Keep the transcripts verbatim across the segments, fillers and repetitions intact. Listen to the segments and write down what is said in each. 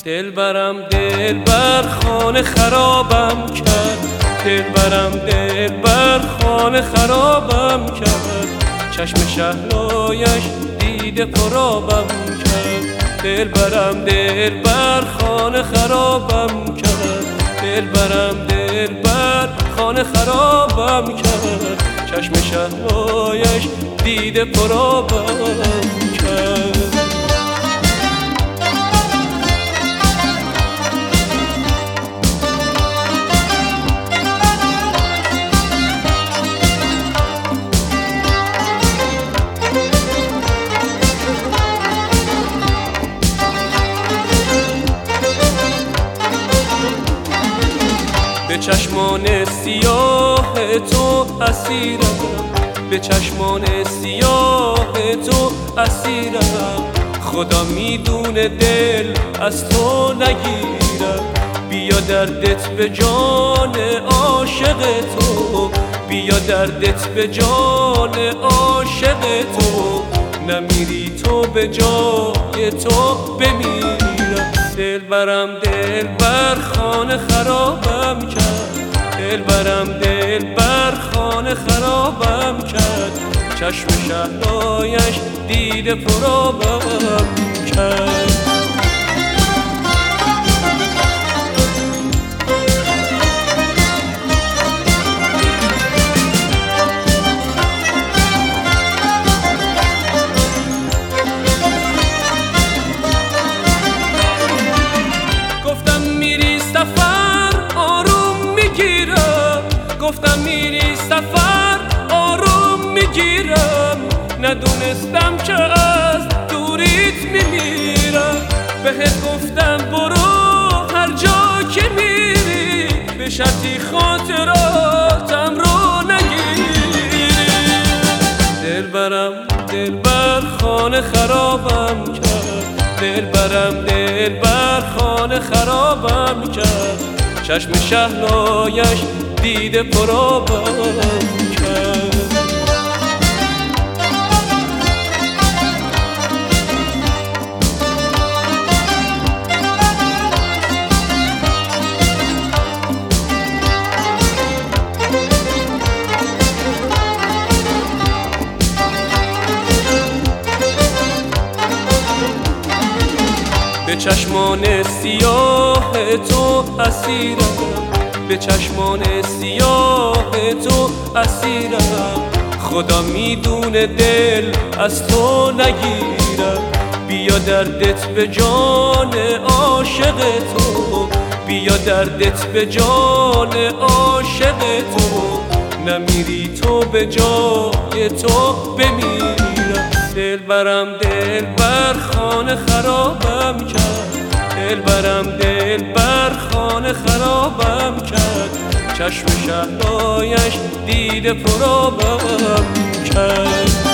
دلبرم دلبر خانه خرابم کرد، دلبرم دلبر خانه خرابم کرد، چشم شهلایش دیده پرابم کرد. دلبرم دلبر خانه خرابم کرد، دلبرم دلبر خانه خرابم کرد، چشم شهلایش دیده پرابم کرد. به چشمان سیاه تو اسیرم، به چشمان سیاه تو اسیرم، خدا میدونه دل از تو نگیرم. بیا دردت به جان عاشق تو، بیا دردت به جان عاشق تو، نمیری تو به جای تو بمیرم. دلبرم دلبر خانه خرابم کرد، دلبرم دلبر خانه خرابم کرد، چشم شهلایش دیده پرابم کرد. گفتم میری سفر آروم میگیرم، ندونستم که از دوریت میمیرم. بهت گفتم برو هر جا که میری، به شرطی خاطراتم رو نگیری. دلبرم دلبر خانه خرابم کرد، دلبرم دلبر خانه خرابم کرد، چشم شهلایش دیده پرابم کرد. به چشمان سیاه تو اسیرم، به چشمان سیاه تو اسیرم، خدا میدونه دل از تو نگیرم. بیا دردت به جان عاشق تو، بیا دردت به جان عاشق تو، نمیری تو به جای تو بمیرم. دلبرم دلبر خانه خرابم کرد، دلبرم دلبر خانه خرابم کرد، چشم شهلایش دیده پرابم کرد.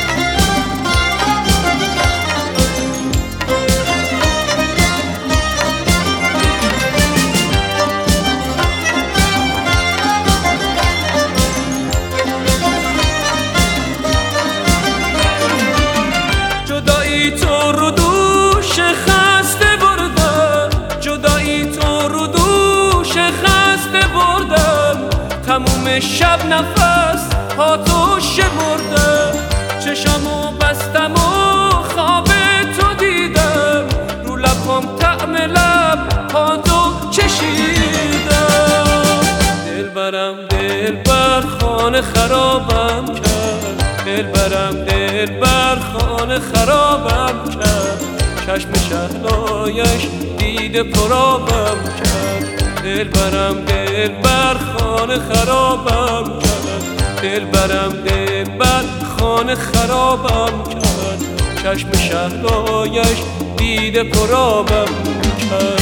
جدایی تو رو دوش خسته بردم، جدایی تو رو دوش خسته بردم، تموم شب نفس ها تو شمردم، چشمو بستم و خواب تو دیدم، رو لبم طعم لب ها تو چشیدم. دلبرم دلبر خانه خرابم کرد، دلبرم دلبر خانه خرابم کرد، چشم شهلایش دیده پرابم کرد. دلبرم دلبر خانه خرابم کرد، دلبرم دلبر خانه خرابم کرد، چشم شهلایش دیده پرابم کرد.